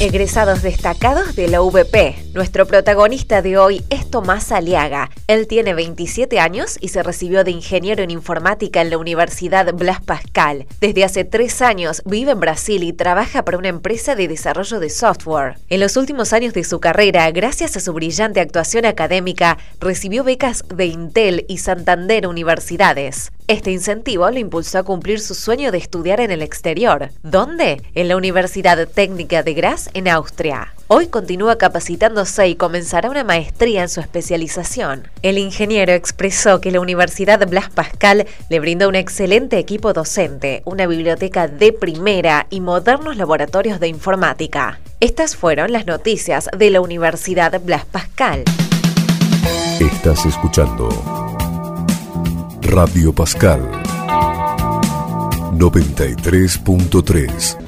Egresados destacados de la UBP. Nuestro protagonista de hoy es Tomás Aliaga. Él tiene 27 años y se recibió de ingeniero en informática en la Universidad Blas Pascal. Desde hace 3 años vive en Brasil y trabaja para una empresa de desarrollo de software. En los últimos años de su carrera, gracias a su brillante actuación académica, recibió becas de Intel y Santander Universidades. Este incentivo lo impulsó a cumplir su sueño de estudiar en el exterior. ¿Dónde? En la Universidad Técnica de Graz, en Austria. Hoy continúa capacitándose y comenzará una maestría en su especialización. El ingeniero expresó que la Universidad Blas Pascal le brindó un excelente equipo docente, una biblioteca de primera y modernos laboratorios de informática. Estas fueron las noticias de la Universidad Blas Pascal. Estás escuchando Radio Pascal 93.3.